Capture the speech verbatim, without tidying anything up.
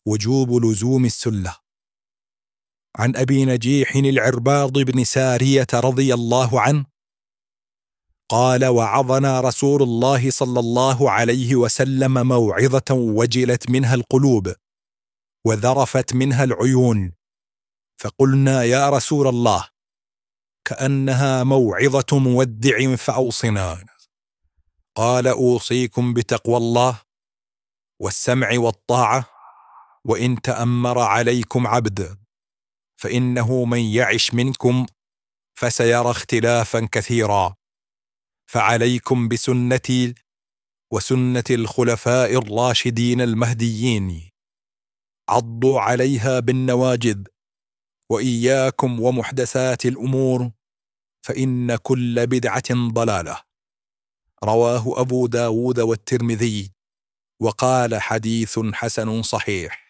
وجوب لزوم السنة. عن أبي نجيح العرباض بن سارية رضي الله عنه قال: وعظنا رسول الله صلى الله عليه وسلم موعظة وجلت منها القلوب وذرفت منها العيون، فقلنا: يا رسول الله، كأنها موعظة مودع فأوصنا. قال: أوصيكم بتقوى الله والسمع والطاعة، وإن تأمر عليكم عبد، فإنه من يعش منكم فسيرى اختلافا كثيرا، فعليكم بسنتي وسنة الخلفاء الراشدين المهديين، عضوا عليها بالنواجذ، وإياكم ومحدثات الأمور، فإن كل بدعة ضلالة. رواه أبو داود والترمذي، وقال: حديث حسن صحيح.